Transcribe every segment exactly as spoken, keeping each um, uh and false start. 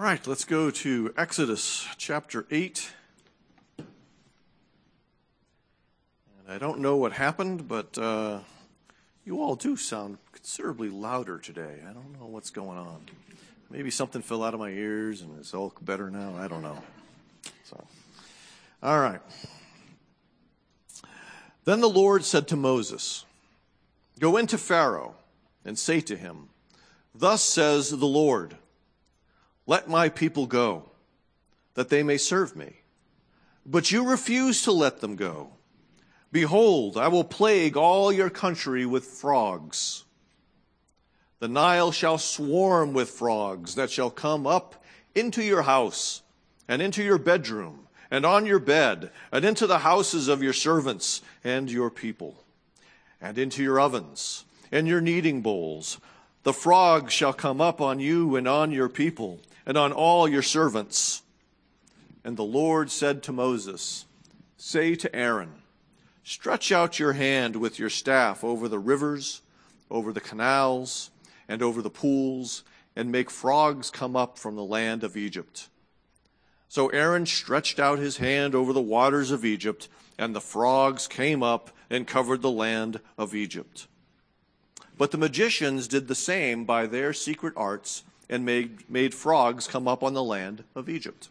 All right, let's go to Exodus chapter eight. And I don't know what happened, but uh, you all do sound considerably louder today. I don't know what's going on. Maybe something fell out of my ears and it's all better now. I don't know. So, all right. Then the Lord said to Moses, "Go into Pharaoh and say to him, 'Thus says the Lord, let my people go, that they may serve me.' But you refuse to let them go. Behold, I will plague all your country with frogs. The Nile shall swarm with frogs that shall come up into your house and into your bedroom and on your bed and into the houses of your servants and your people and into your ovens and your kneading bowls. The frogs shall come up on you and on your people and on all your servants." And the Lord said to Moses, "Say to Aaron, stretch out your hand with your staff over the rivers, over the canals, and over the pools, and make frogs come up from the land of Egypt." So Aaron stretched out his hand over the waters of Egypt, and the frogs came up and covered the land of Egypt. But the magicians did the same by their secret arts and made, made frogs come up on the land of Egypt.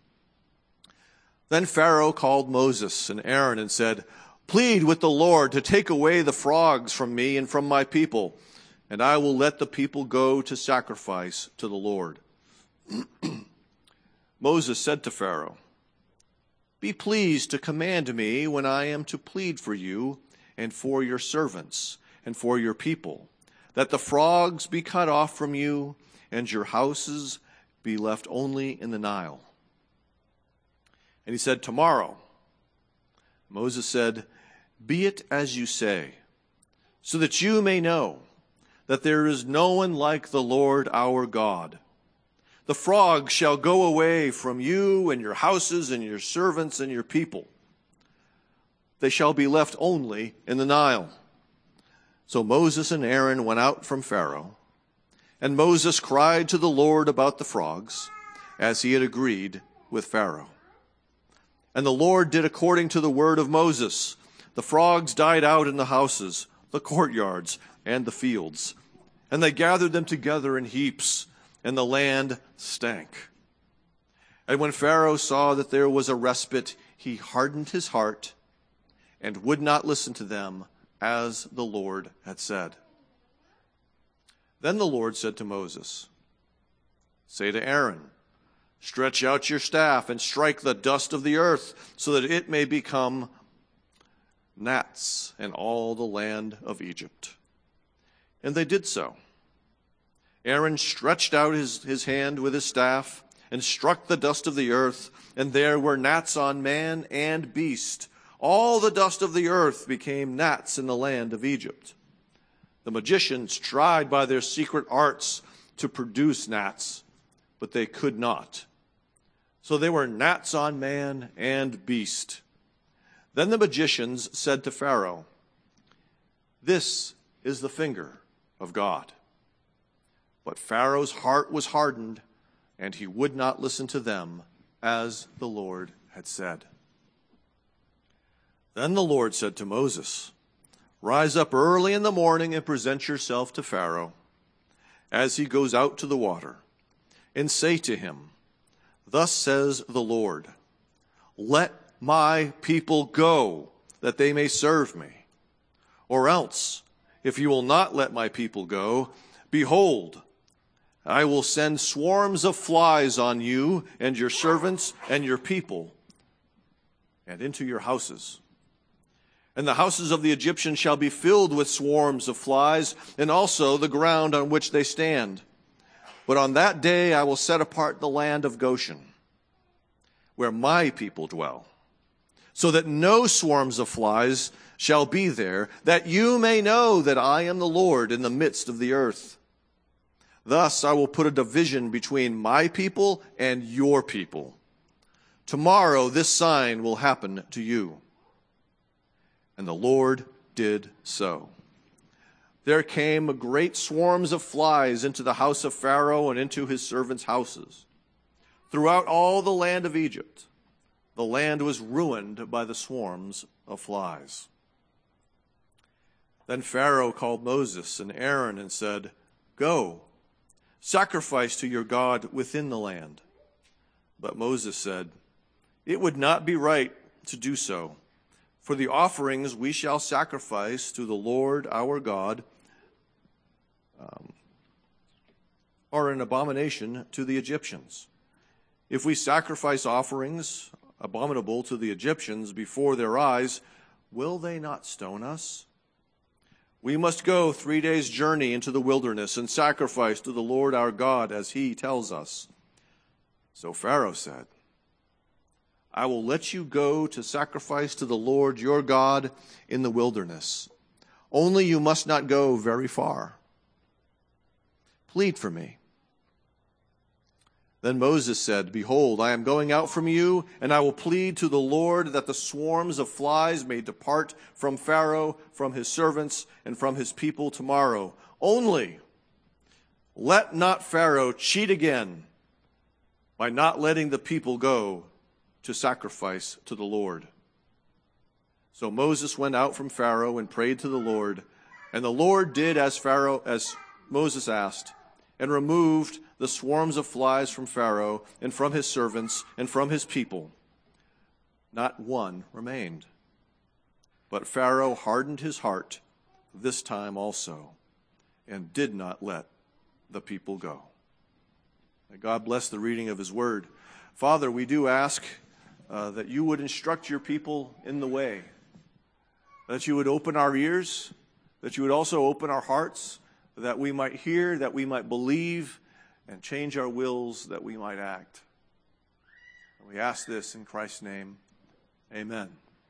Then Pharaoh called Moses and Aaron and said, "Plead with the Lord to take away the frogs from me and from my people, and I will let the people go to sacrifice to the Lord." Moses said to Pharaoh, "Be pleased to command me when I am to plead for you and for your servants and for your people, that the frogs be cut off from you and your houses be left only in the Nile." And he said, "Tomorrow." Moses said, "Be it as you say, so that you may know that there is no one like the Lord our God. The frogs shall go away from you and your houses and your servants and your people. They shall be left only in the Nile." So Moses and Aaron went out from Pharaoh, and Moses cried to the Lord about the frogs, as he had agreed with Pharaoh. And the Lord did according to the word of Moses. The frogs died out in the houses, the courtyards, and the fields, and they gathered them together in heaps, and the land stank. And when Pharaoh saw that there was a respite, he hardened his heart and would not listen to them, as the Lord had said. Then the Lord said to Moses, "Say to Aaron, stretch out your staff and strike the dust of the earth, so that it may become gnats in all the land of Egypt." And they did so. Aaron stretched out his, his hand with his staff and struck the dust of the earth, and there were gnats on man and beast. All the dust of the earth became gnats in the land of Egypt. The magicians tried by their secret arts to produce gnats, but they could not. So they were gnats on man and beast. Then the magicians said to Pharaoh, "This is the finger of God." But Pharaoh's heart was hardened, and he would not listen to them, as the Lord had said. Then the Lord said to Moses, "Rise up early in the morning and present yourself to Pharaoh as he goes out to the water, and say to him, 'Thus says the Lord, let my people go, that they may serve me. Or else, if you will not let my people go, behold, I will send swarms of flies on you and your servants and your people, and into your houses. And the houses of the Egyptians shall be filled with swarms of flies, and also the ground on which they stand. But on that day I will set apart the land of Goshen, where my people dwell, so that no swarms of flies shall be there, that you may know that I am the Lord in the midst of the earth. Thus I will put a division between my people and your people. Tomorrow this sign will happen to you." And the Lord did so. There came great swarms of flies into the house of Pharaoh and into his servants' houses. Throughout all the land of Egypt, the land was ruined by the swarms of flies. Then Pharaoh called Moses and Aaron and said, "Go, sacrifice to your God within the land." But Moses said, "It would not be right to do so, for the offerings we shall sacrifice to the Lord our God um, are an abomination to the Egyptians. If we sacrifice offerings abominable to the Egyptians before their eyes, will they not stone us? We must go three days' journey into the wilderness and sacrifice to the Lord our God as he tells us." So Pharaoh said, "I will let you go to sacrifice to the Lord your God in the wilderness. Only you must not go very far. Plead for me." Then Moses said, "Behold, I am going out from you, and I will plead to the Lord that the swarms of flies may depart from Pharaoh, from his servants, and from his people tomorrow. Only let not Pharaoh cheat again by not letting the people go to sacrifice to the Lord." So Moses went out from Pharaoh and prayed to the Lord, and the Lord did as Pharaoh, as Moses asked, and removed the swarms of flies from Pharaoh and from his servants and from his people. Not one remained. But Pharaoh hardened his heart this time also, and did not let the people go. May God bless the reading of his word. Father, we do ask uh, that you would instruct your people in the way, that you would open our ears, that you would also open our hearts, that we might hear, that we might believe, and change our wills that we might act. And we ask this in Christ's name. Amen. Amen.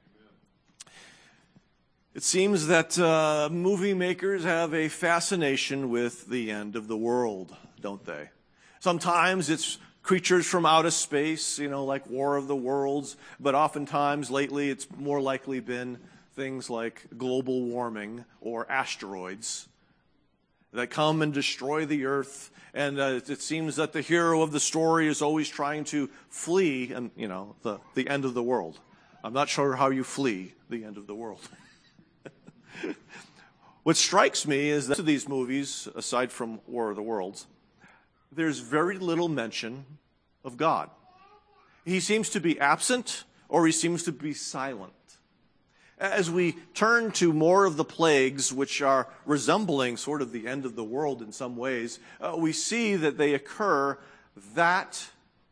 It seems that uh, movie makers have a fascination with the end of the world, don't they? Sometimes it's creatures from outer space, you know, like War of the Worlds, but oftentimes lately it's more likely been things like global warming or asteroids that come and destroy the earth. And uh, it seems that the hero of the story is always trying to flee, and you know, the, the end of the world. I'm not sure how you flee the end of the world. What strikes me is that of these movies, aside from War of the Worlds, there's very little mention of God. He seems to be absent, or he seems to be silent. As we turn to more of the plagues, which are resembling sort of the end of the world in some ways, uh, we see that they occur that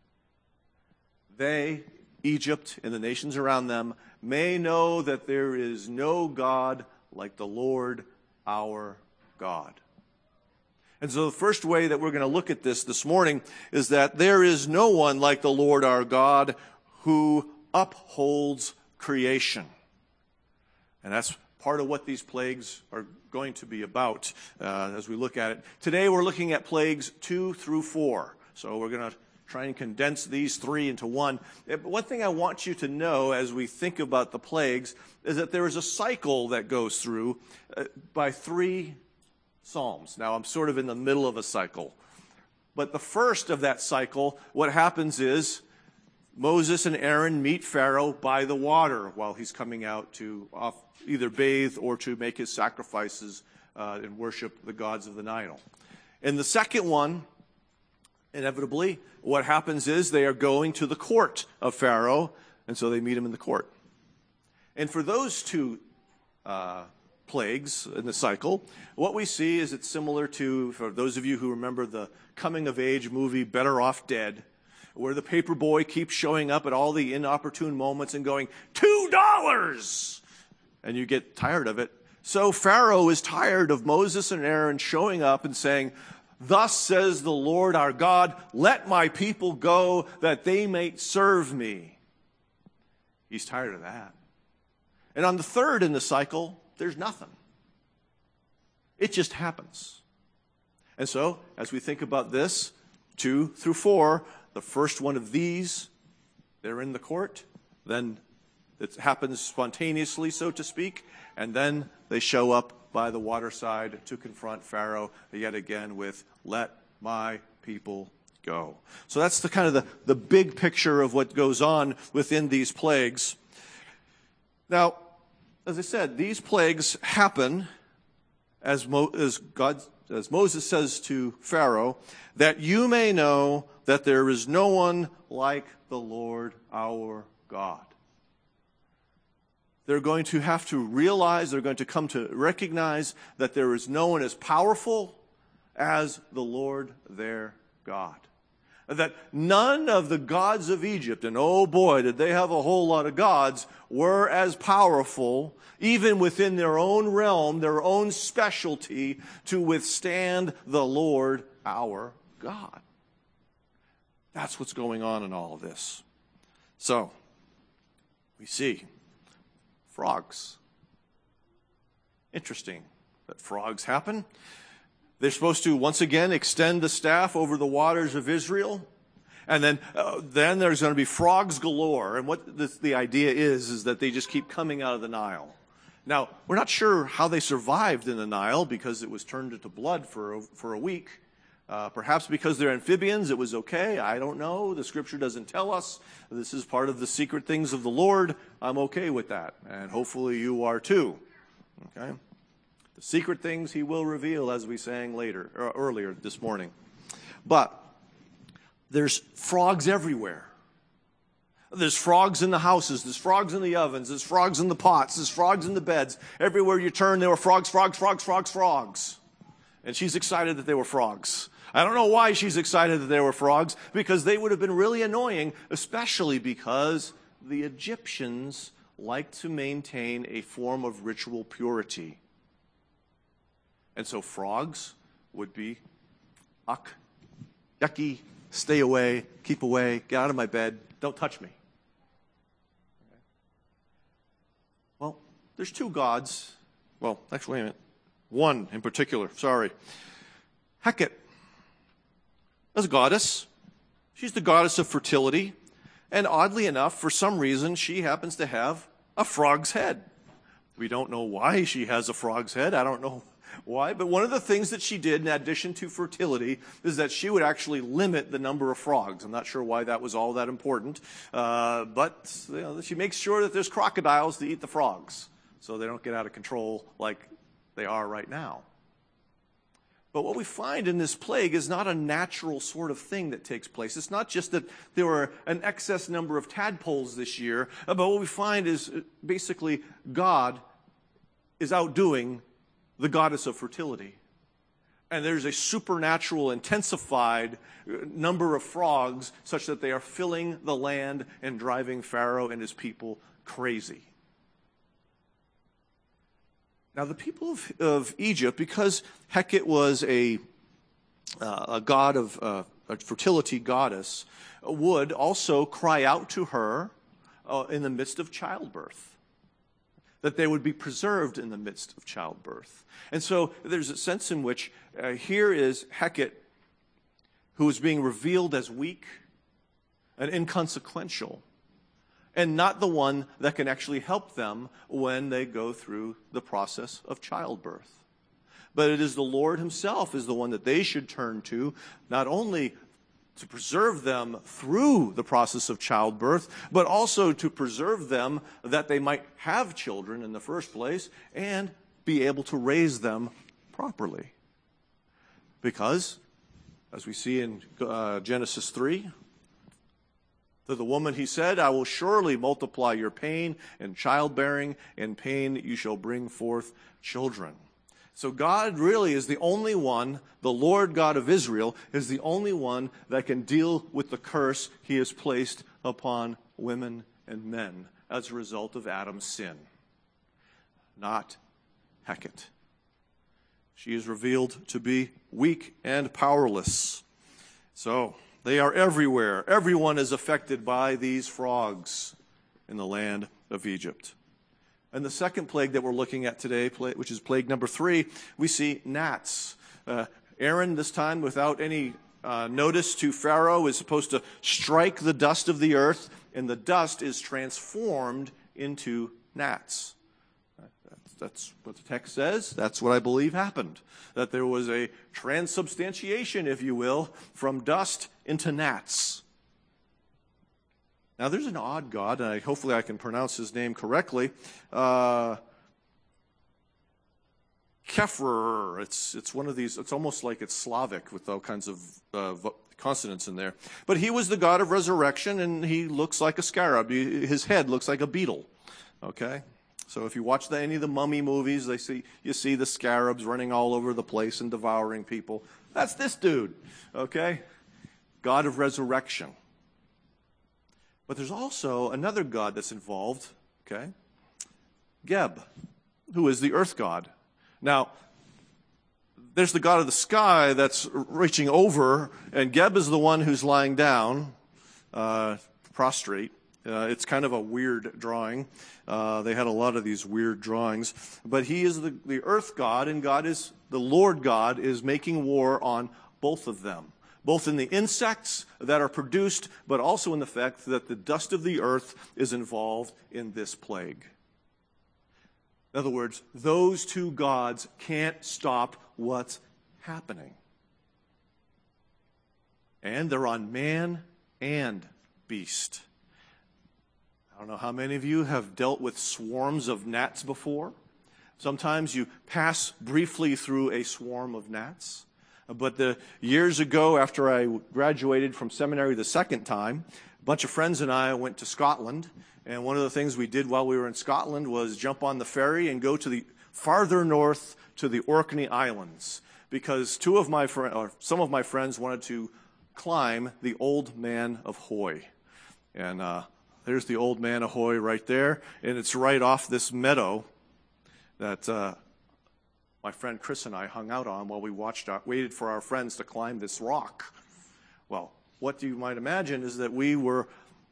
they, Egypt, and the nations around them, may know that there is no God like the Lord our God. And so the first way that we're going to look at this this morning is that there is no one like the Lord our God who upholds creation. And that's part of what these plagues are going to be about uh, as we look at it. Today we're looking at plagues two through four. So we're going to try and condense these three into one. But one thing I want you to know as we think about the plagues is that there is a cycle that goes through uh, by three psalms. Now I'm sort of in the middle of a cycle. But the first of that cycle, what happens is Moses and Aaron meet Pharaoh by the water while he's coming out to off, either bathe or to make his sacrifices uh, and worship the gods of the Nile. In the second one, inevitably, what happens is they are going to the court of Pharaoh, and so they meet him in the court. And for those two uh, plagues in the cycle, what we see is it's similar to, for those of you who remember the coming-of-age movie Better Off Dead, where the paper boy keeps showing up at all the inopportune moments and going, two dollars! And you get tired of it. So Pharaoh is tired of Moses and Aaron showing up and saying, "Thus says the Lord our God, let my people go that they may serve me." He's tired of that. And on the third in the cycle, there's nothing. It just happens. And so, as we think about this, two through four, the first one of these, they're in the court, then it happens spontaneously, so to speak, and then they show up by the waterside to confront Pharaoh yet again with, "Let my people go. So that's the kind of the, the big picture of what goes on within these plagues. Now, as I said, these plagues happen as, Mo, as God, as Moses says to Pharaoh, that you may know that there is no one like the Lord our God. They're going to have to realize, they're going to come to recognize that there is no one as powerful as the Lord their God. That none of the gods of Egypt, and oh boy, did they have a whole lot of gods, were as powerful, even within their own realm, their own specialty, to withstand the Lord our God. That's what's going on in all of this. So, we see frogs. Interesting that frogs happen. They're supposed to, once again, extend the staff over the waters of Israel. And then uh, then there's going to be frogs galore. And what the, the idea is, is that they just keep coming out of the Nile. Now, we're not sure how they survived in the Nile because it was turned into blood for a, for a week. Uh, perhaps because they're amphibians, it was okay. I don't know. The Scripture doesn't tell us. This is part of the secret things of the Lord. I'm okay with that. And hopefully you are too. Okay? The secret things he will reveal, as we sang later, or earlier this morning. But there's frogs everywhere. There's frogs in the houses. There's frogs in the ovens. There's frogs in the pots. There's frogs in the beds. Everywhere you turn, there were frogs, frogs, frogs, frogs, frogs. And she's excited that they were frogs. I don't know why she's excited that they were frogs, because they would have been really annoying, especially because the Egyptians liked to maintain a form of ritual purity. And so frogs would be, uck, yucky, stay away, keep away, get out of my bed, don't touch me. Okay. Well, there's two gods. Well, actually, wait a minute. One in particular, sorry. Hecate is a goddess. She's the goddess of fertility. And oddly enough, for some reason, she happens to have a frog's head. We don't know why she has a frog's head. I don't know why. But one of the things that she did, in addition to fertility, is that she would actually limit the number of frogs. I'm not sure why that was all that important. Uh, but you know, she makes sure that there's crocodiles to eat the frogs, so they don't get out of control like they are right now. But what we find in this plague is not a natural sort of thing that takes place. It's not just that there were an excess number of tadpoles this year, but what we find is basically God is outdoing the goddess of fertility. And there's a supernatural, intensified number of frogs such that they are filling the land and driving Pharaoh and his people crazy. Now, the people of, of Egypt, because Hecate was a, uh, a god of uh, a fertility goddess, would also cry out to her uh, in the midst of childbirth, that they would be preserved in the midst of childbirth. And so there's a sense in which uh, here is Hecate, who is being revealed as weak and inconsequential, and not the one that can actually help them when they go through the process of childbirth. But it is the Lord himself is the one that they should turn to, not only to preserve them through the process of childbirth, but also to preserve them that they might have children in the first place and be able to raise them properly. Because, as we see in uh, Genesis three, to the woman he said, I will surely multiply your pain and childbearing. In pain you shall bring forth children. So God really is the only one, the Lord God of Israel, is the only one that can deal with the curse he has placed upon women and men as a result of Adam's sin. Not Hecate. She is revealed to be weak and powerless. So they are everywhere. Everyone is affected by these frogs in the land of Egypt. And the second plague that we're looking at today, which is plague number three, we see gnats. Uh, Aaron, this time without any uh, notice to Pharaoh, is supposed to strike the dust of the earth, and the dust is transformed into gnats. that's what the text says. That's what I believe happened. That there was a transubstantiation, if you will, from dust into gnats. Now, there's an odd god, and I, hopefully I can pronounce his name correctly. Uh, Kefrer. It's it's one of these. It's almost like it's Slavic with all kinds of uh, consonants in there. But he was the god of resurrection, and he looks like a scarab. His head looks like a beetle. Okay, so if you watch the, any of the mummy movies, they see you see the scarabs running all over the place and devouring people. That's this dude. Okay, god of resurrection. But there's also another god that's involved. Okay, Geb, who is the earth god. Now, there's the god of the sky that's reaching over, and Geb is the one who's lying down, uh, prostrate. Uh, it's kind of a weird drawing. Uh, they had a lot of these weird drawings. But he is the, the earth god, and God is, the Lord God is making war on both of them, both in the insects that are produced, but also in the fact that the dust of the earth is involved in this plague. In other words, those two gods can't stop what's happening. And they're on man and beast. I don't know how many of you have dealt with swarms of gnats before. Sometimes you pass briefly through a swarm of gnats. But the years ago, after I graduated from seminary the second time, a bunch of friends and I went to Scotland. And one of the things we did while we were in Scotland was jump on the ferry and go to the farther north to the Orkney Islands, because two of my fr- or some of my friends wanted to climb the Old Man of Hoy. And uh, there's the Old Man of Hoy right there, and it's right off this meadow that uh, my friend Chris and I hung out on while we watched, our, waited for our friends to climb this rock. Well, what you might imagine is that we were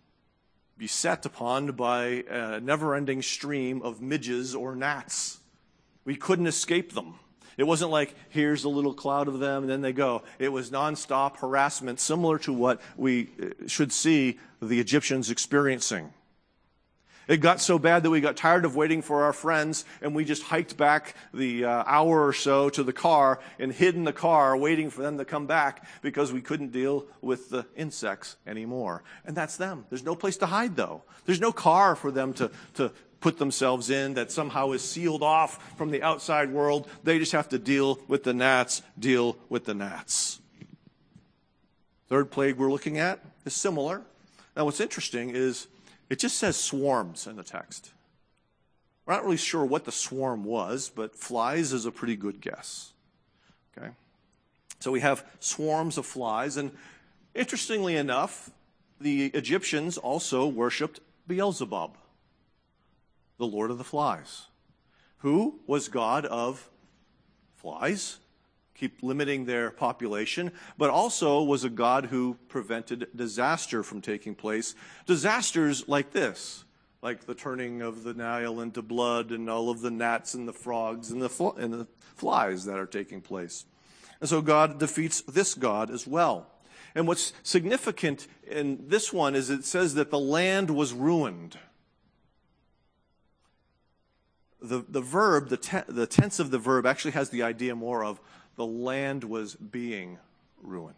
beset upon by a never-ending stream of midges or gnats. We couldn't escape them. It wasn't like, here's a little cloud of them, and then they go. It was nonstop harassment, similar to what we should see the Egyptians experiencing. It got so bad that we got tired of waiting for our friends, and we just hiked back the uh, hour or so to the car and hid in the car waiting for them to come back because we couldn't deal with the insects anymore. And that's them. There's no place to hide, though. There's no car for them to, to put themselves in that somehow is sealed off from the outside world. They just have to deal with the gnats, deal with the gnats. Third plague we're looking at is similar. Now, what's interesting is it just says swarms in the text. We're not really sure what the swarm was, but flies is a pretty good guess. Okay? So we have swarms of flies, and interestingly enough, the Egyptians also worshipped Beelzebub, the Lord of the Flies, who was god of flies, keep limiting their population, but also was a god who prevented disaster from taking place. Disasters like this, like the turning of the Nile into blood and all of the gnats and the frogs and the, fl- and the flies that are taking place. And so God defeats this god as well. And what's significant in this one is it says that the land was ruined. The, the verb, the, te- the tense of the verb actually has the idea more of the land was being ruined.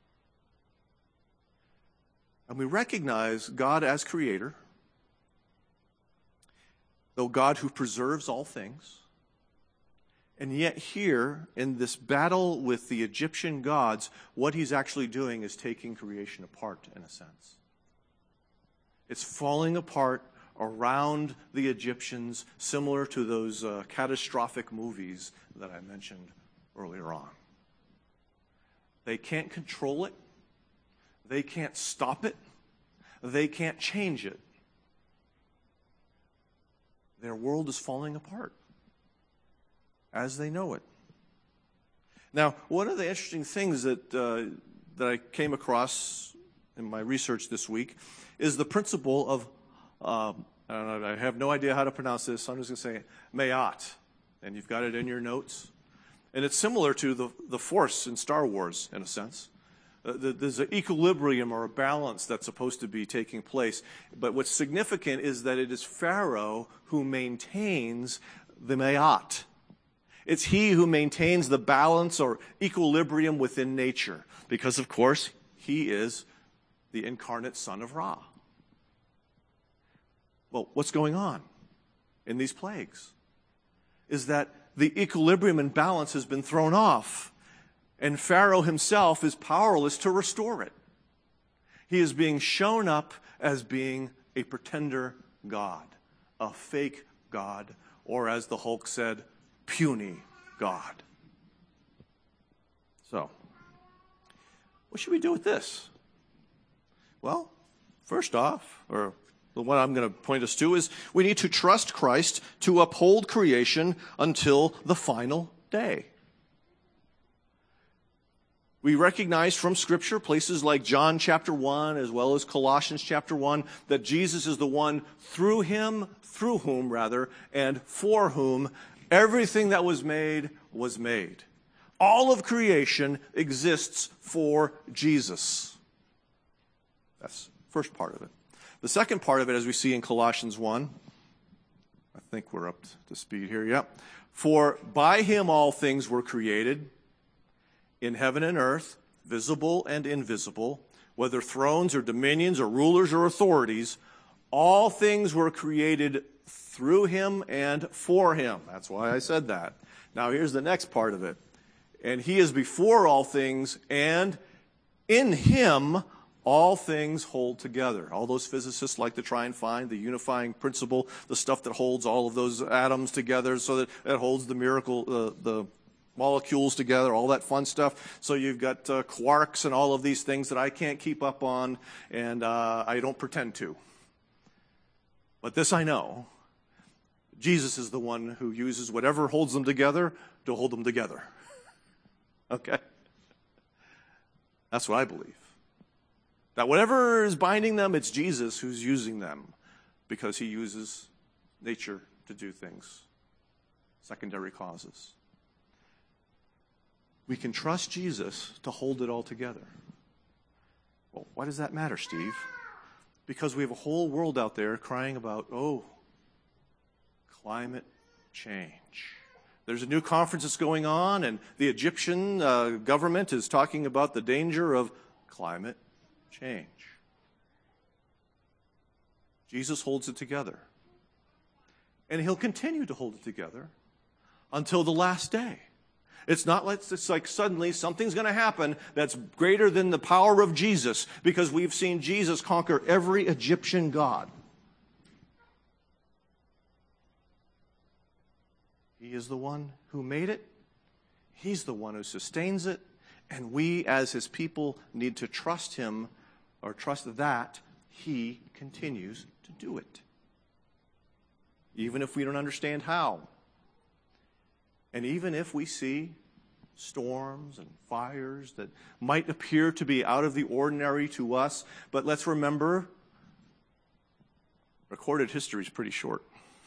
And we recognize God as creator, though God who preserves all things. And yet here, in this battle with the Egyptian gods, what he's actually doing is taking creation apart, in a sense. It's falling apart around the Egyptians, similar to those uh, catastrophic movies that I mentioned earlier on. They can't control it. They can't stop it. They can't change it. Their world is falling apart as they know it. Now, one of the interesting things that uh, that I came across in my research this week is the principle of, um, I don't know, I have no idea how to pronounce this, so I'm just going to say Ma'at. And you've got it in your notes. And it's similar to the, the Force in Star Wars, in a sense. Uh, the, there's an equilibrium or a balance that's supposed to be taking place. But what's significant is that it is Pharaoh who maintains the Ma'at. It's he who maintains the balance or equilibrium within nature, because, of course, he is the incarnate son of Ra. Well, what's going on in these plagues is that the equilibrium and balance has been thrown off, and Pharaoh himself is powerless to restore it. He is being shown up as being a pretender God, a fake God, or as the Hulk said, puny God. So, what should we do with this? Well, first off, or what I'm going to point us to is we need to trust Christ to uphold creation until the final day. We recognize from Scripture, places like John chapter one, as well as Colossians chapter one, that Jesus is the one through him, through whom rather, and for whom everything that was made was made. All of creation exists for Jesus. That's the first part of it. The second part of it, as we see in Colossians one, I think we're up to speed here, yep. For by him all things were created, in heaven and earth, visible and invisible, whether thrones or dominions or rulers or authorities, all things were created through him and for him. That's why I said that. Now here's the next part of it. And he is before all things, and in him all things hold together. All those physicists like to try and find the unifying principle, the stuff that holds all of those atoms together so that it holds the miracle, uh, the molecules together, all that fun stuff. So you've got uh, quarks and all of these things that I can't keep up on, and uh, I don't pretend to. But this I know. Jesus is the one who uses whatever holds them together to hold them together. Okay? That's what I believe. That whatever is binding them, it's Jesus who's using them, because he uses nature to do things. Secondary causes. We can trust Jesus to hold it all together. Well, why does that matter, Steve? Because we have a whole world out there crying about, oh, climate change. There's a new conference that's going on, and the Egyptian uh, government is talking about the danger of climate change. Jesus holds it together. And he'll continue to hold it together until the last day. It's not like, it's like suddenly something's going to happen that's greater than the power of Jesus, because we've seen Jesus conquer every Egyptian god. He is the one who made it. He's the one who sustains it. And we, as his people, need to trust him, or trust that he continues to do it. Even if we don't understand how. And even if we see storms and fires that might appear to be out of the ordinary to us, but let's remember, recorded history is pretty short.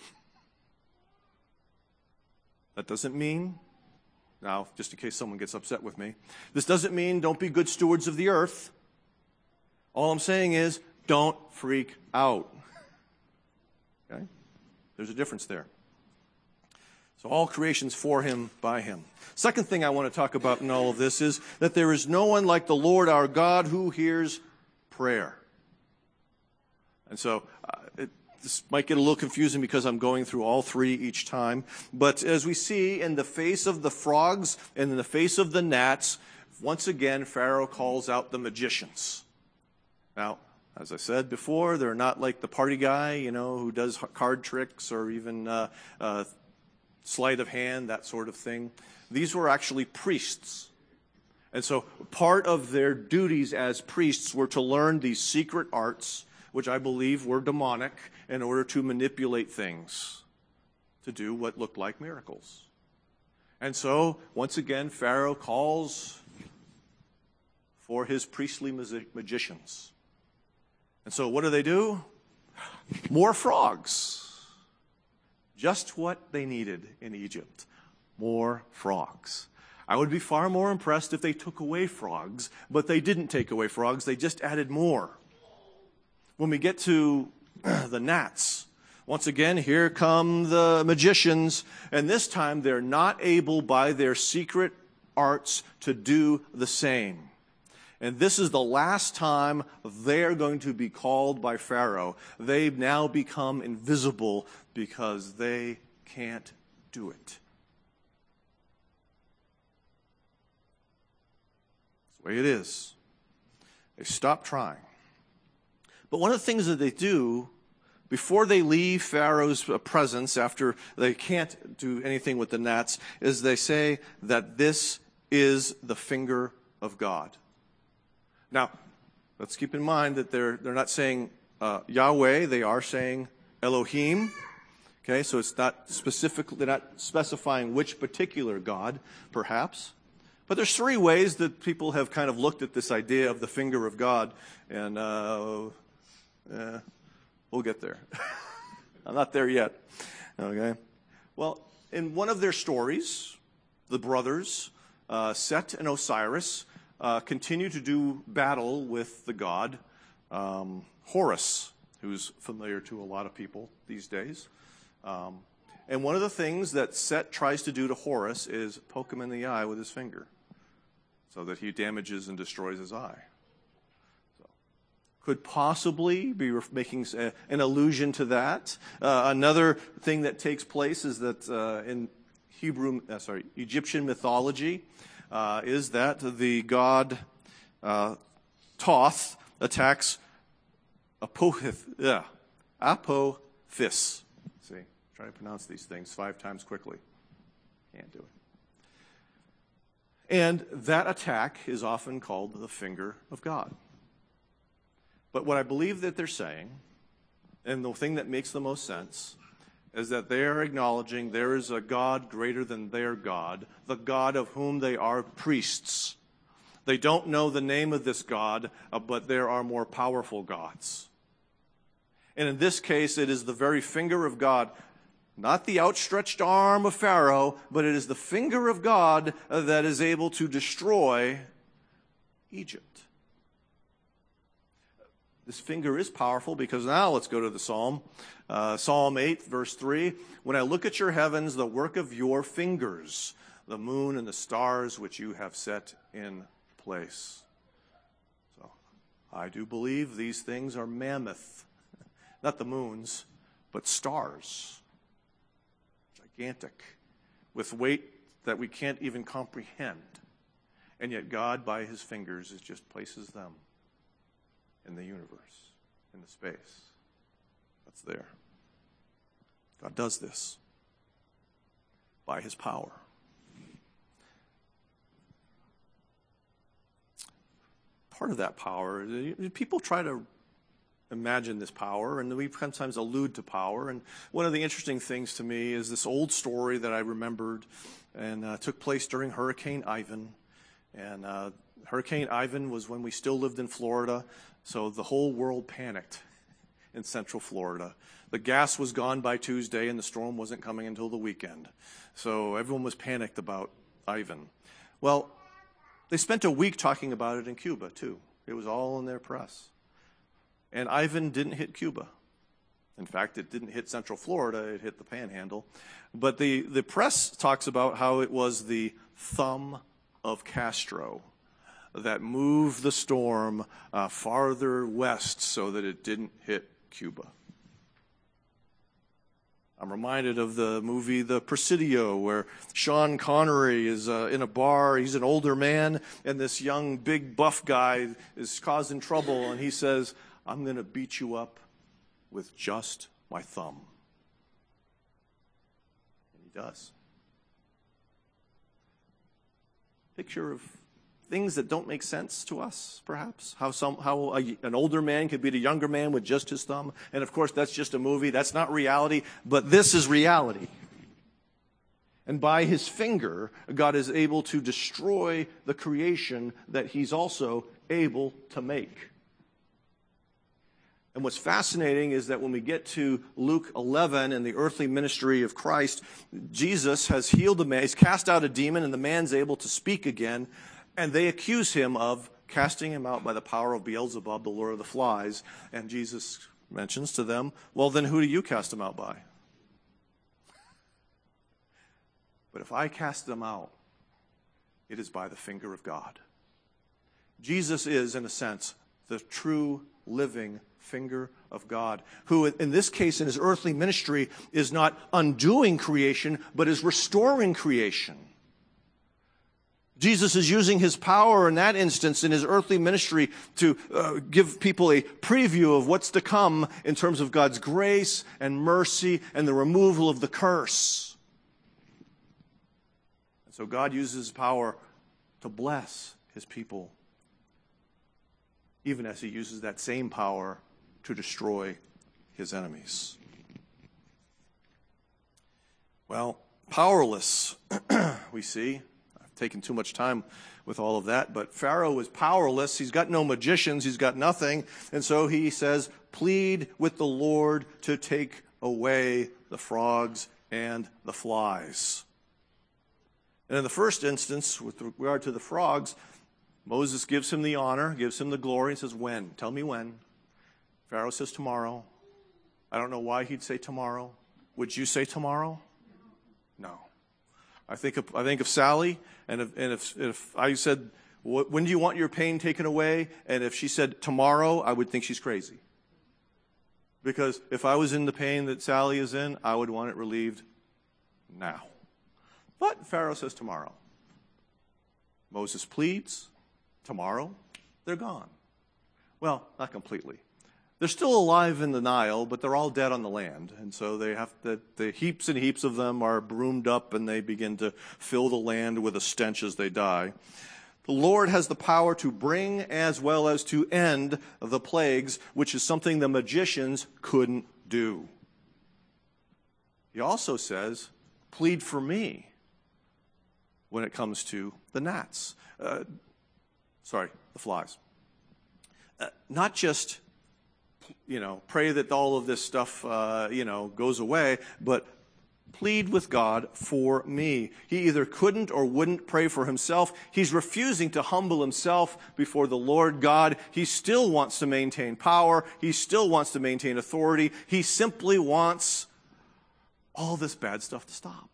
That doesn't mean, now, just in case someone gets upset with me, this doesn't mean don't be good stewards of the earth. All I'm saying is don't freak out. Okay? There's a difference there. So all creation's for him, by him. Second thing I want to talk about in all of this is that there is no one like the Lord our God who hears prayer. And so uh, it, this might get a little confusing because I'm going through all three each time. But as we see in the face of the frogs and in the face of the gnats, once again Pharaoh calls out the magicians. Now, as I said before, they're not like the party guy, you know, who does card tricks or even uh, uh, sleight of hand, that sort of thing. These were actually priests. And so part of their duties as priests were to learn these secret arts, which I believe were demonic, in order to manipulate things, to do what looked like miracles. And so, once again, Pharaoh calls for his priestly magicians. And so what do they do? More frogs. Just what they needed in Egypt. More frogs. I would be far more impressed if they took away frogs, but they didn't take away frogs. They just added more. When we get to the gnats, Once again, here come the magicians, and this time they're not able by their secret arts to do the same. And this is the last time they're going to be called by Pharaoh. They've now become invisible because they can't do it. That's the way it is. They stop trying. But one of the things that they do before they leave Pharaoh's presence, after they can't do anything with the gnats, is they say that this is the finger of God. Now, let's keep in mind that they're they're not saying uh, Yahweh, they are saying Elohim. Okay, so it's not specifically, they're not specifying which particular God, perhaps. But there's three ways that people have kind of looked at this idea of the finger of God, and uh, uh, we'll get there. I'm not there yet. Okay. Well, in one of their stories, the brothers, uh, Set and Osiris, uh, continue to do battle with the god um, Horus, who's familiar to a lot of people these days. Um, and one of the things that Set tries to do to Horus is poke him in the eye with his finger so that he damages and destroys his eye. Could possibly be making an allusion to that. Uh, another thing that takes place is that uh, in Hebrew, uh, sorry, Egyptian mythology, uh, is that the god uh, Thoth attacks Apophis, yeah, Apophis. See, try to pronounce these things five times quickly. Can't do it. And that attack is often called the finger of God. But what I believe that they're saying, and the thing that makes the most sense, is that they are acknowledging there is a God greater than their God, the God of whom they are priests. They don't know the name of this God, uh, but there are more powerful gods. And in this case, it is the very finger of God, not the outstretched arm of Pharaoh, but it is the finger of God uh, that is able to destroy Egypt. This finger is powerful because now let's go to the Psalm. Uh, Psalm eight, verse three. When I look at your heavens, the work of your fingers, the moon and the stars which you have set in place. So I do believe these things are mammoth. Not the moons, but stars. Gigantic. With weight that we can't even comprehend. And yet God, by his fingers, is just places them in the universe, in the space. That's there. God does this by his power. Part of that power, people try to imagine this power, and we sometimes allude to power. And one of the interesting things to me is this old story that I remembered, and uh, took place during Hurricane Ivan. And uh, Hurricane Ivan was when we still lived in Florida. So the whole world panicked in Central Florida. The gas was gone by Tuesday, and the storm wasn't coming until the weekend. So everyone was panicked about Ivan. Well, they spent a week talking about it in Cuba, too. It was all in their press. And Ivan didn't hit Cuba. In fact, it didn't hit Central Florida. It hit the Panhandle. But the, the press talks about how it was the thumb of Castro that moved the storm uh, farther west so that it didn't hit Cuba. I'm reminded of the movie The Presidio, where Sean Connery is uh, in a bar. He's an older man, and this young, big, buff guy is causing trouble, and he says, I'm going to beat you up with just my thumb. And he does. Picture of things that don't make sense to us, perhaps. How some how a, an older man could beat a younger man with just his thumb. And of course, that's just a movie. That's not reality. But this is reality. And by his finger, God is able to destroy the creation that he's also able to make. And what's fascinating is that when we get to Luke eleven and the earthly ministry of Christ, Jesus has healed a man. He's cast out a demon, and the man's able to speak again. And they accuse him of casting him out by the power of Beelzebub, the Lord of the Flies. And Jesus mentions to them, well, then who do you cast them out by? But if I cast them out, it is by the finger of God. Jesus is, in a sense, the true living finger of God, who in this case in his earthly ministry is not undoing creation, but is restoring creation. Jesus is using his power in that instance in his earthly ministry to uh, give people a preview of what's to come in terms of God's grace and mercy and the removal of the curse. And so God uses his power to bless his people, even as he uses that same power to destroy his enemies. Well, powerless, we see. I've taken too much time with all of that, but Pharaoh is powerless. He's got no magicians. He's got nothing. And so he says, plead with the Lord to take away the frogs and the flies. And in the first instance, with regard to the frogs, Moses gives him the honor, gives him the glory, and says, when? Tell me when. Pharaoh says tomorrow. I don't know why he'd say tomorrow. Would you say tomorrow? No. I think of, I think of Sally, and if, and if, if I said, when do you want your pain taken away? And if she said tomorrow, I would think she's crazy. Because if I was in the pain that Sally is in, I would want it relieved now. But Pharaoh says tomorrow. Moses pleads. Tomorrow, they're gone. Well, not completely. They're still alive in the Nile, but they're all dead on the land. And so they have to, the heaps and heaps of them are broomed up, and they begin to fill the land with a stench as they die. The Lord has the power to bring as well as to end the plagues, which is something the magicians couldn't do. He also says, plead for me when it comes to the gnats. Uh, sorry, the flies. Uh, not just, you know, pray that all of this stuff, uh, you know, goes away, but plead with God for me. He either couldn't or wouldn't pray for himself. He's refusing to humble himself before the Lord God. He still wants to maintain power. He still wants to maintain authority. He simply wants all this bad stuff to stop.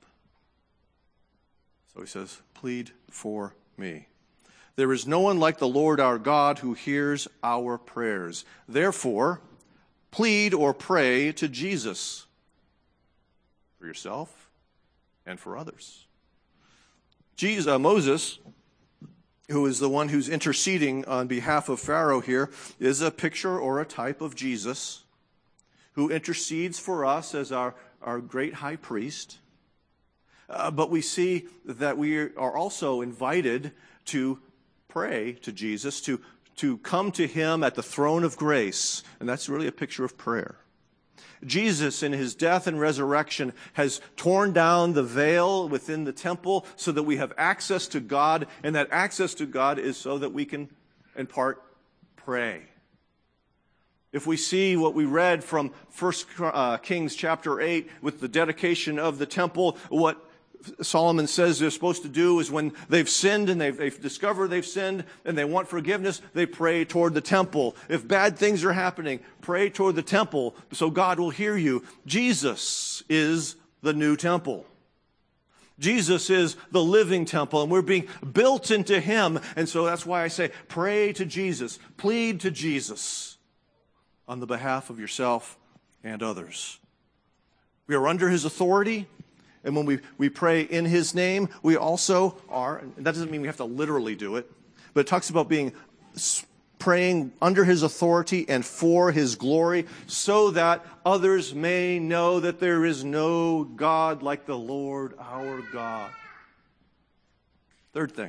So he says, plead for me. There is no one like the Lord our God who hears our prayers. Therefore, plead or pray to Jesus for yourself and for others. Jesus, uh, Moses, who is the one who's interceding on behalf of Pharaoh here, is a picture or a type of Jesus who intercedes for us as our, our great high priest. Uh, but we see that we are also invited to pray to Jesus, to, to come to him at the throne of grace. And that's really a picture of prayer. Jesus, in his death and resurrection, has torn down the veil within the temple so that we have access to God. And that access to God is so that we can, in part, pray. If we see what we read from First Kings chapter eight with the dedication of the temple, what Solomon says they're supposed to do is when they've sinned and they've, they've discovered they've sinned and they want forgiveness, they pray toward the temple. If bad things are happening, pray toward the temple so God will hear you. Jesus is the new temple. Jesus is the living temple, and we're being built into him. And so that's why I say pray to Jesus, plead to Jesus on the behalf of yourself and others. We are under his authority. And when we, we pray in his name, we also are, and that doesn't mean we have to literally do it, but it talks about being praying under his authority and for his glory, so that others may know that there is no God like the Lord our God. Third thing,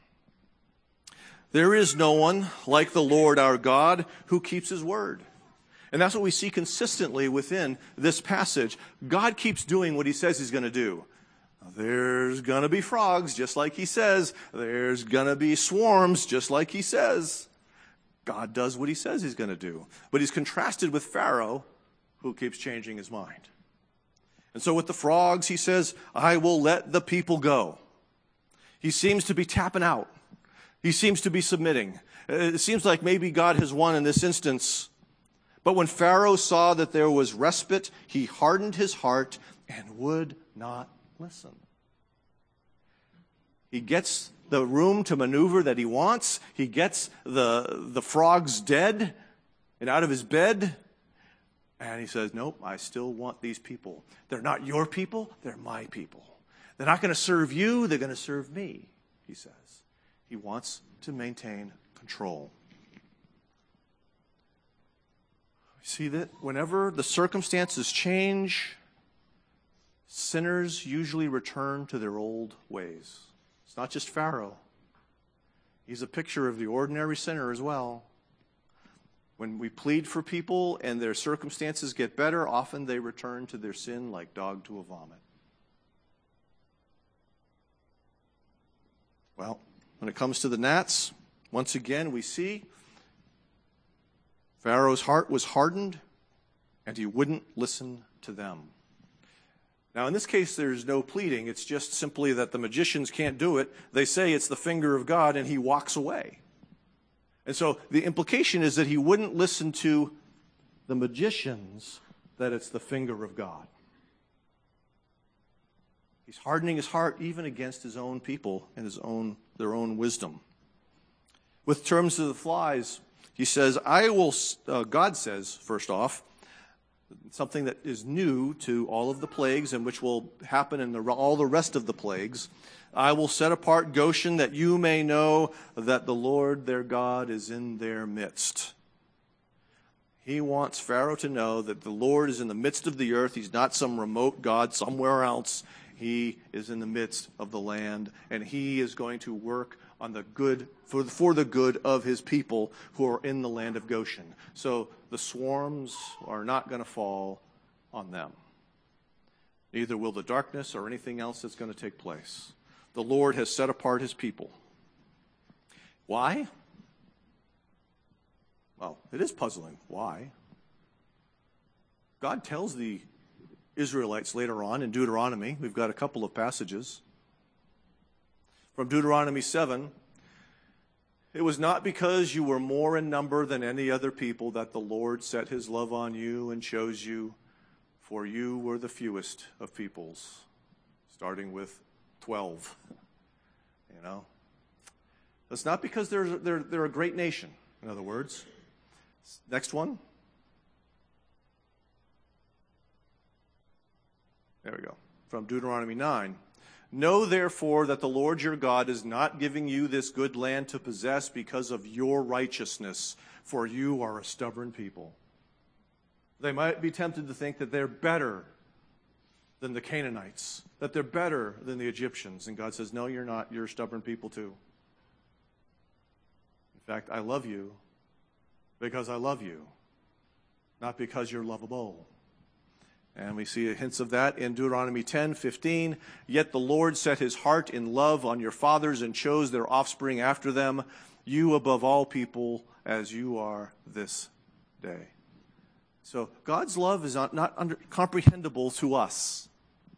there is no one like the Lord our God who keeps his word. And that's what we see consistently within this passage. God keeps doing what he says he's going to do. There's going to be frogs, just like he says. There's going to be swarms, just like he says. God does what he says he's going to do. But he's contrasted with Pharaoh, who keeps changing his mind. And so with the frogs, he says, I will let the people go. He seems to be tapping out. He seems to be submitting. It seems like maybe God has won in this instance. But when Pharaoh saw that there was respite, he hardened his heart and would not listen. He gets the room to maneuver that he wants. He gets the, the frogs dead and out of his bed. And he says, nope, I still want these people. They're not your people, they're my people. They're not going to serve you, they're going to serve me, he says. He wants to maintain control. See that whenever the circumstances change, sinners usually return to their old ways. It's not just Pharaoh. He's a picture of the ordinary sinner as well. When we plead for people and their circumstances get better, often they return to their sin like dog to a vomit. Well, when it comes to the gnats, once again we see Pharaoh's heart was hardened, and he wouldn't listen to them. Now, in this case, there's no pleading. It's just simply that the magicians can't do it. They say it's the finger of God, and he walks away. And so the implication is that he wouldn't listen to the magicians, that it's the finger of God. He's hardening his heart even against his own people and his own their own wisdom. With terms of the flies, he says, I will, uh, God says, first off, something that is new to all of the plagues and which will happen in the, all the rest of the plagues. I will set apart Goshen that you may know that the Lord their God is in their midst. He wants Pharaoh to know that the Lord is in the midst of the earth. He's not some remote God somewhere else. He is in the midst of the land, and he is going to work on the good for, for the good of his people who are in the land of Goshen. So the swarms are not going to fall on them. Neither will the darkness or anything else that's going to take place. The Lord has set apart his people. Why? Well, it is puzzling. Why? God tells the Israelites later on in Deuteronomy. We've got a couple of passages. From Deuteronomy seven, it was not because you were more in number than any other people that the Lord set his love on you and chose you, for you were the fewest of peoples, starting with twelve. You know, it's not because they're, they're, they're a great nation, in other words. Next one. There we go. From Deuteronomy nine. Know therefore that the Lord your God is not giving you this good land to possess because of your righteousness, for you are a stubborn people. They might be tempted to think that they're better than the Canaanites, that they're better than the Egyptians. And God says, no, you're not. You're stubborn people too. In fact, I love you because I love you, not because you're lovable. And we see hints of that in Deuteronomy ten fifteen. Yet the Lord set his heart in love on your fathers and chose their offspring after them, you above all people as you are this day. So God's love is not, not under, comprehensible to us.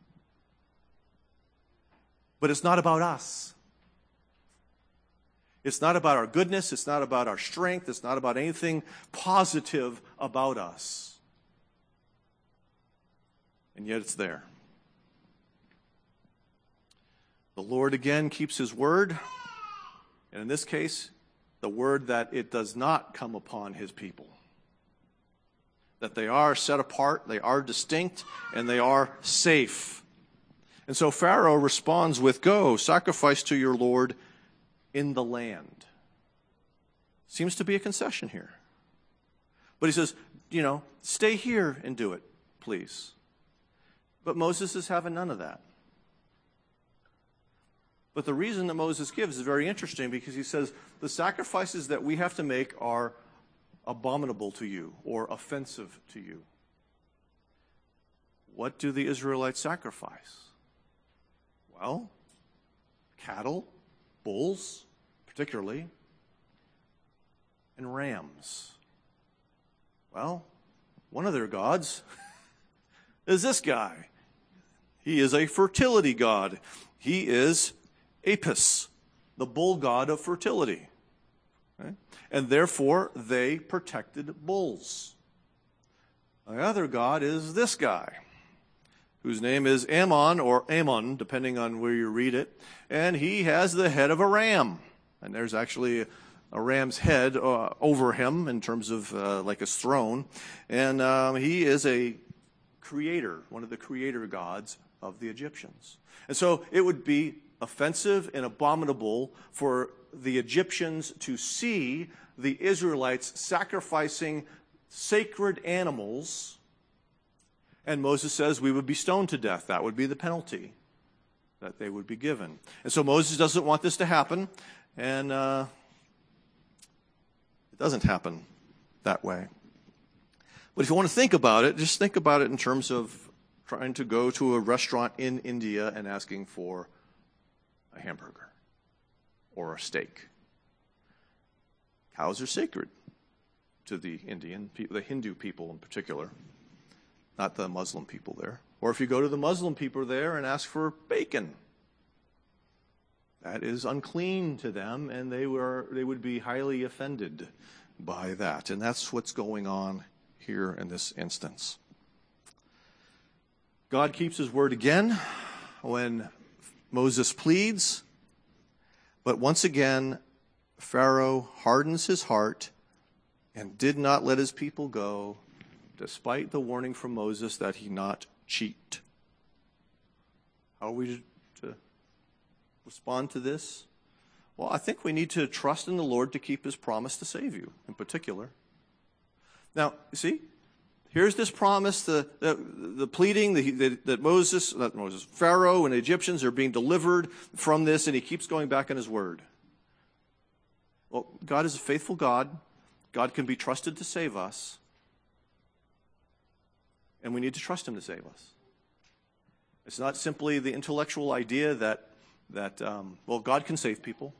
But it's not about us. It's not about our goodness. It's not about our strength. It's not about anything positive about us. And yet it's there. The Lord again keeps his word. And in this case, the word that it does not come upon his people. That they are set apart, they are distinct, and they are safe. And so Pharaoh responds with, go, sacrifice to your Lord in the land. Seems to be a concession here. But he says, you know, stay here and do it, please. But Moses is having none of that. But the reason that Moses gives is very interesting because he says the sacrifices that we have to make are abominable to you or offensive to you. What do the Israelites sacrifice? Well, cattle, bulls, particularly, and rams. Well, one of their gods is this guy. He is a fertility god. He is Apis, the bull god of fertility. Okay? And therefore, they protected bulls. The other god is this guy, whose name is Ammon, or Ammon, depending on where you read it. And he has the head of a ram. And there's actually a ram's head uh, over him in terms of uh, like a throne. And um, he is a creator, one of the creator gods of the Egyptians. And so it would be offensive and abominable for the Egyptians to see the Israelites sacrificing sacred animals. And Moses says we would be stoned to death. That would be the penalty that they would be given. And so Moses doesn't want this to happen. And uh, it doesn't happen that way. But if you want to think about it, just think about it in terms of trying to go to a restaurant in India and asking for a hamburger or a steak. Cows are sacred to the Indian, the Hindu people in particular, not the Muslim people there. Or if you go to the Muslim people there and ask for bacon, that is unclean to them, and they were they would be highly offended by that. And that's what's going on here in this instance. God keeps his word again when Moses pleads, but once again, Pharaoh hardens his heart and did not let his people go, despite the warning from Moses that he not cheat. How are we to respond to this? Well, I think we need to trust in the Lord to keep his promise to save you, in particular. Now, you see, here's this promise, the, the, the pleading the, the, that Moses, not Moses, Pharaoh and the Egyptians are being delivered from this, and he keeps going back on his word. Well, God is a faithful God. God can be trusted to save us. And we need to trust him to save us. It's not simply the intellectual idea that, that um, well, God can save people.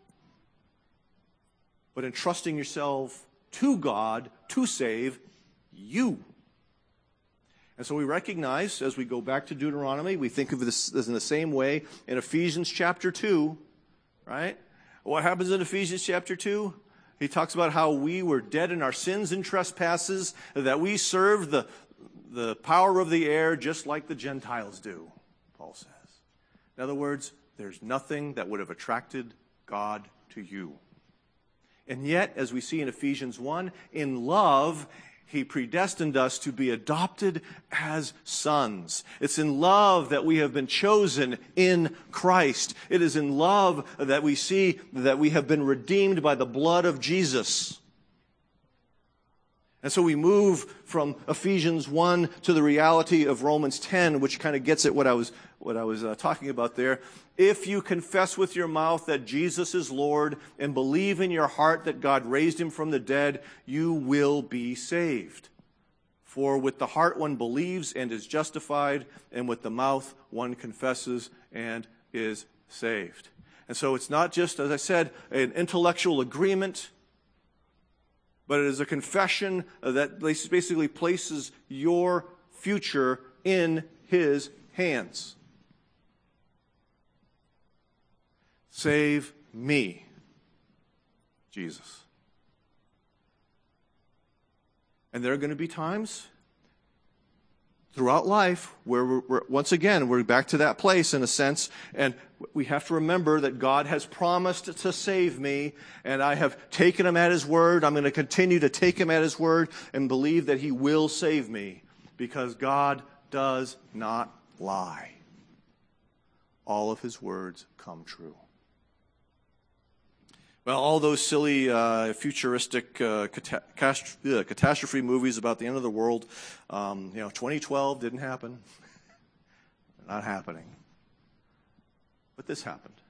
But in trusting yourself to God to save you. And so we recognize, as we go back to Deuteronomy, we think of this as in the same way in Ephesians chapter two, right? What happens in Ephesians chapter two? He talks about how we were dead in our sins and trespasses, that we served the, the power of the air just like the Gentiles do, Paul says. In other words, there's nothing that would have attracted God to you. And yet, as we see in Ephesians one, in love, he predestined us to be adopted as sons. It's in love that we have been chosen in Christ. It is in love that we see that we have been redeemed by the blood of Jesus. And so we move from Ephesians one to the reality of Romans ten, which kind of gets at what I was what I was uh, talking about there. If you confess with your mouth that Jesus is Lord and believe in your heart that God raised him from the dead, you will be saved. For with the heart one believes and is justified, and with the mouth one confesses and is saved. And so it's not just, as I said, an intellectual agreement, but it is a confession that basically places your future in his hands. Save me, Jesus. And there are going to be times throughout life where we're, we're, once again, we're back to that place in a sense, and we have to remember that God has promised to save me, and I have taken him at his word. I'm going to continue to take him at his word and believe that he will save me, because God does not lie. All of his words come true. Well, all those silly uh, futuristic uh, catast- uh, catastrophe movies about the end of the world, um, you know, twenty twelve didn't happen. Not happening. But this happened.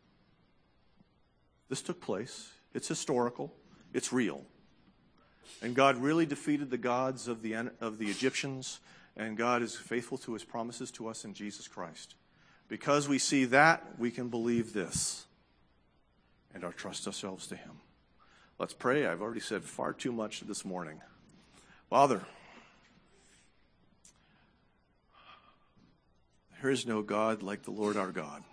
This took place. It's historical. It's real. And God really defeated the gods of the of the Egyptians, and God is faithful to his promises to us in Jesus Christ. Because we see that, we can believe this and our trust ourselves to him. Let's pray. I've already said far too much this morning. Father, there is no God like the Lord our God.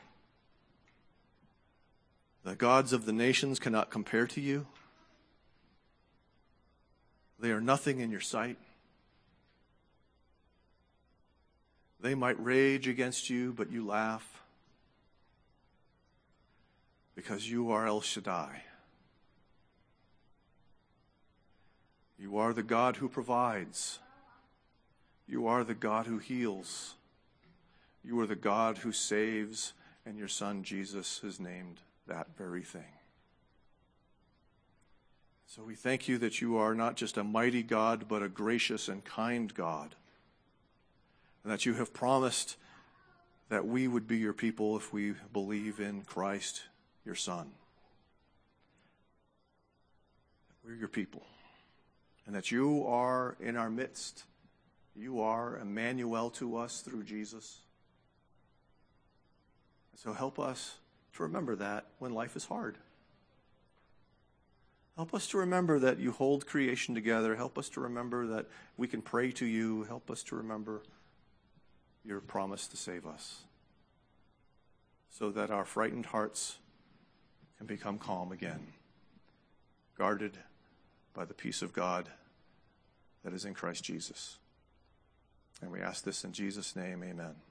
The gods of the nations cannot compare to you. They are nothing in your sight. They might rage against you, but you laugh because you are El Shaddai. You are the God who provides. You are the God who heals. You are the God who saves, and your Son Jesus has named that very thing. So we thank you that you are not just a mighty God, but a gracious and kind God, and that you have promised that we would be your people if we believe in Christ, your Son. We're your people, and that you are in our midst. You are Emmanuel to us through Jesus. So help us to remember that when life is hard. Help us to remember that you hold creation together. Help us to remember that we can pray to you. Help us to remember your promise to save us, so that our frightened hearts can become calm again, guarded by the peace of God that is in Christ Jesus. And we ask this in Jesus' name, amen.